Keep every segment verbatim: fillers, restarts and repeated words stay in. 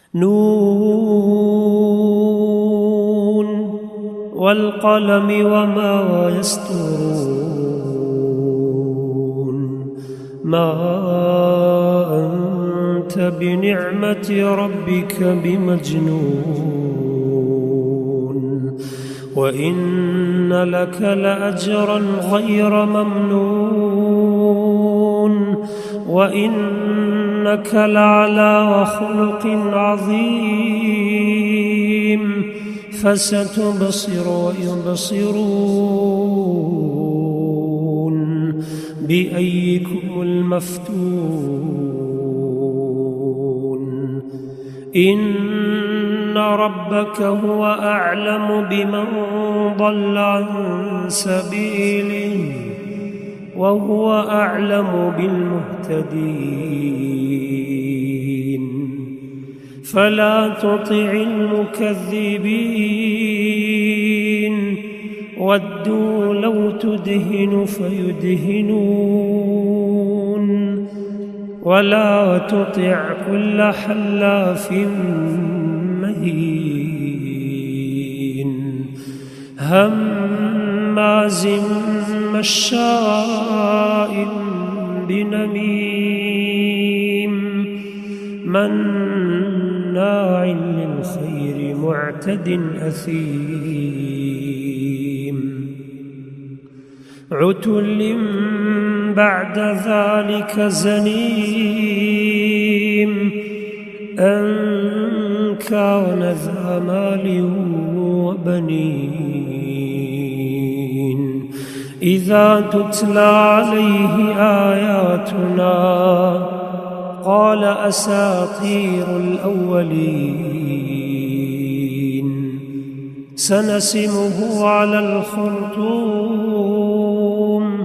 نون والقلم وما يسطرون ما أنت بنعمة ربك بمجنون وإن لك لأجرا غير ممنون وإنك لعلى خلق عظيم فستبصر ويبصرون بأيكم المفتون إن ربك هو أعلم بمن ضل عن سبيله وهو أعلم بالمهتدين فلا تطع المكذبين ودوا لو تدهن فيدهنون ولا تطع كل حلاف مهين هماز مشاء بنميم مناع للخير معتد أثيم عتل بعد ذلك زنيم أن كان ذا مال وبنين إذا تتلى عليه آياتنا قال أساطير الأولين سنسمه على الخرطوم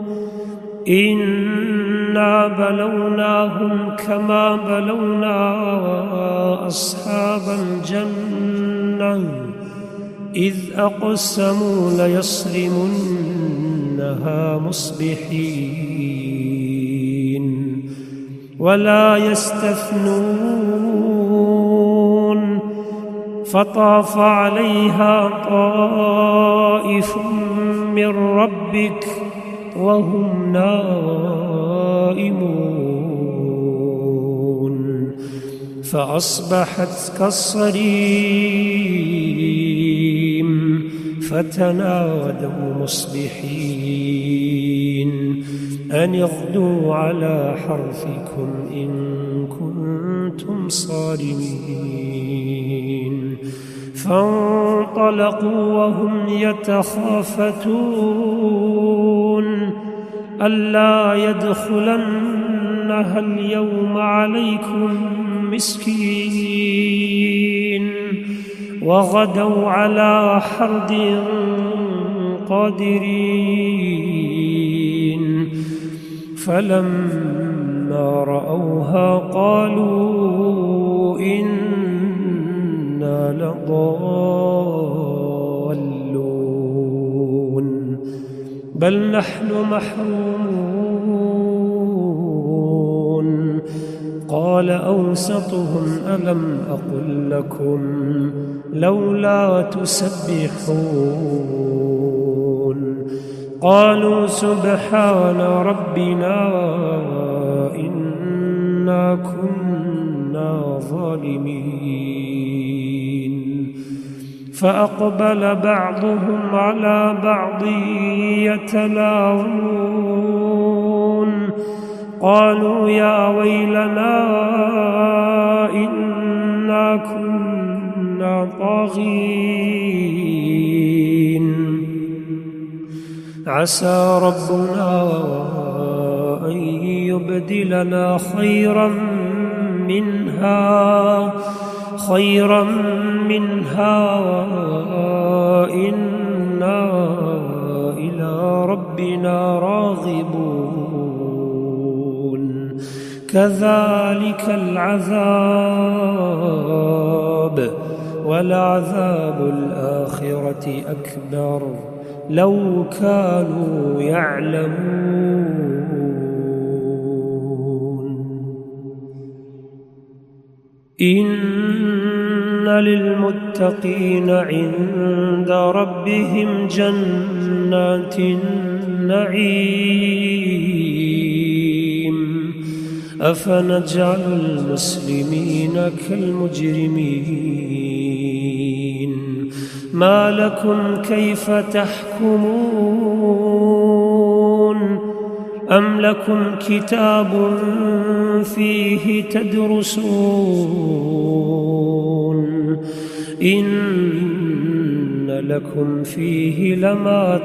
إنا بلوناهم كما بلونا أصحاب الجنة إذ أقسموا ليصرمنها مصبحين ولا يستثنون فطاف عليها طائف من ربك وهم نائمون فأصبحت كالصريم فتنادوا مصبحين أن اغدوا على حرثكم إن كنتم صارمين فانطلقوا وهم يتخافتون ألا يدخلنها اليوم عليكم مسكين وغدوا على حرد قادرين فلما رأوها قالوا إنا لضالون بل نحن محرومون قال أوسطهم ألم أقل لكم لولا تسبحون قالوا سبحان ربنا إنا كنا ظالمين فأقبل بعضهم على بعض يتلاومون قالوا يا ويلنا إنا كنا طاغين عسى ربنا أن يبدلنا خيرا منها خيرا منها إنا إلى ربنا راغبون كذلك العذاب ولعذاب الآخرة أكبر لو كانوا يعلمون إن للمتقين عند ربهم جنات النعيم أفنجعل المسلمين كالمجرمين ما لكم كيف تحكمون أم لكم كتاب فيه تدرسون إن لكم فيه لما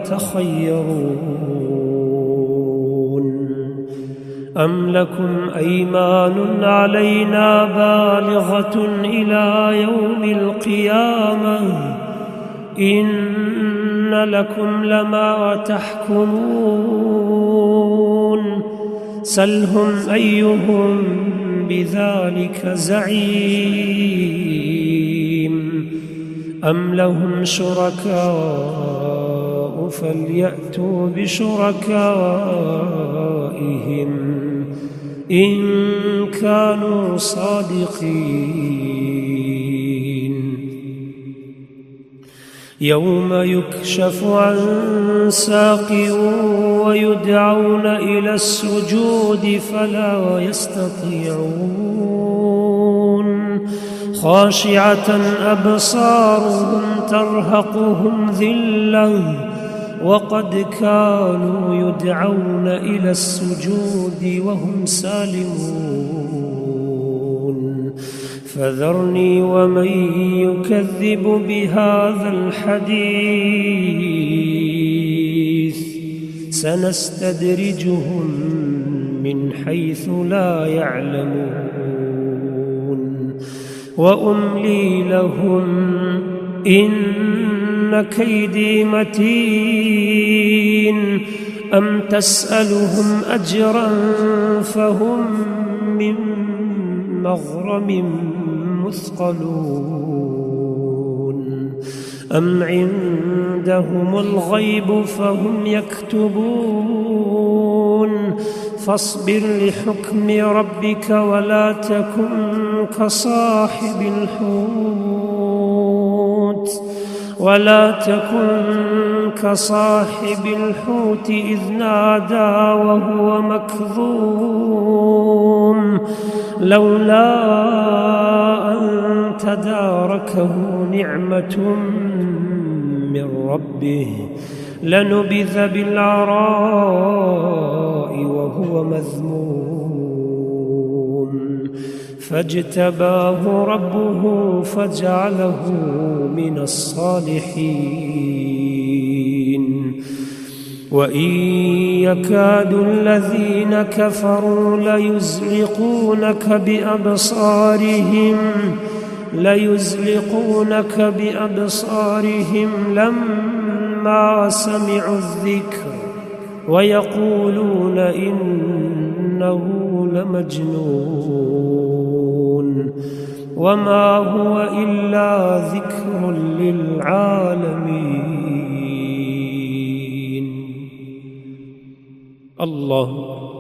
تخيرون أم لكم أيمان علينا بالغة إلى يوم القيامة إن لكم لما تحكمون سلهم أيهم بذلك زعيم أم لهم شركاء فليأتوا بشركائهم إن كانوا صادقين يوم يكشف عن ساق ويدعون إلى السجود فلا يستطيعون خاشعة أبصارهم ترهقهم ذلة وقد كانوا يدعون إلى السجود وهم سالمون فذرني ومن يكذب بهذا الحديث سنستدرجهم من حيث لا يعلمون وأملي لهم إن كيدي متين أم تسألهم أجرا فهم من مغرم مثقلون أم عندهم الغيب فهم يكتبون فاصبر لحكم ربك ولا تكن كصاحب الحوت ولا تكن كصاحب الحوت إذ نادى وهو مكظوم لولا أن تداركه نعمة من ربه لنبذ بالعراء وهو مذموم فاجتباه ربه فجعله من الصالحين وإن يكاد الذين كفروا ليزلقونك بأبصارهم ليزلقونك بأبصارهم لما سمعوا الذكر ويقولون إنه لمجنون وما هو إلا ذكر للعالمين. الله